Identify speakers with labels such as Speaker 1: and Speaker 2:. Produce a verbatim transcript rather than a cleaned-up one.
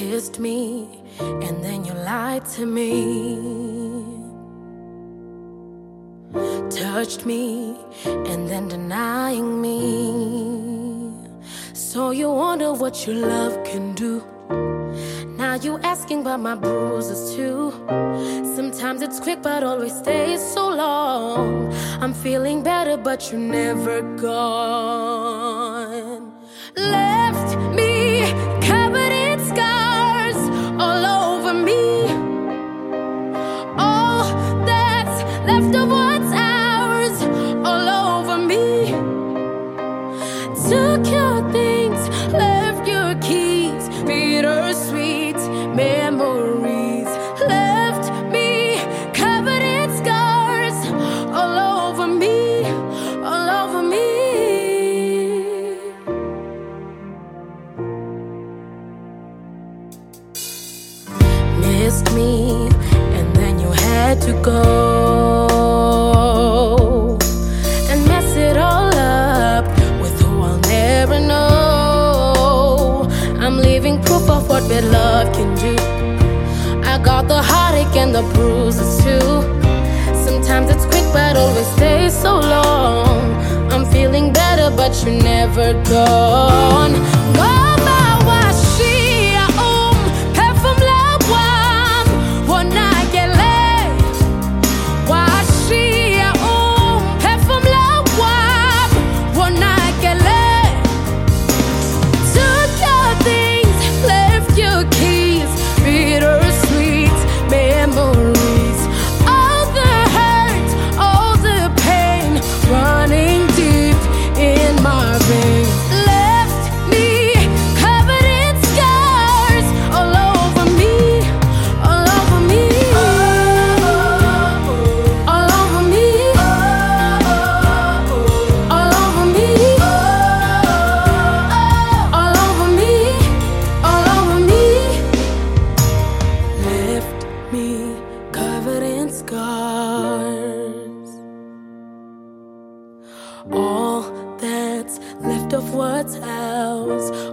Speaker 1: kissed me, and then you lied to me. Touched me, and then denying me. So you wonder what your love can do. Now you asking about my bruises too. Sometimes it's quick but always stays so long. I'm feeling better but you're never gone. Left me covered in scars all over me. All that's left of what's ours all over me. Took your things, left your keys, bittersweet memories. Left me covered in scars all over me, all over me. Missed me, and then you had to go and mess it all up with who I'll never know. I'm leaving proof of what bad love can do. I got the heartache and the bruises too. Sometimes it's quick but always stays so long. I'm feeling better but you're never gone. Mama washi um perfume la wam wana gele. Washi um perfume la wam wana gele. Took your things, left your keys, bittersweet memories. All the hurt, all the pain running deep in my veins. Left me covered in scars all over me, all over me, all over me, all over me, all over me, all over me. Left me covered in scars. All that's left of what's ours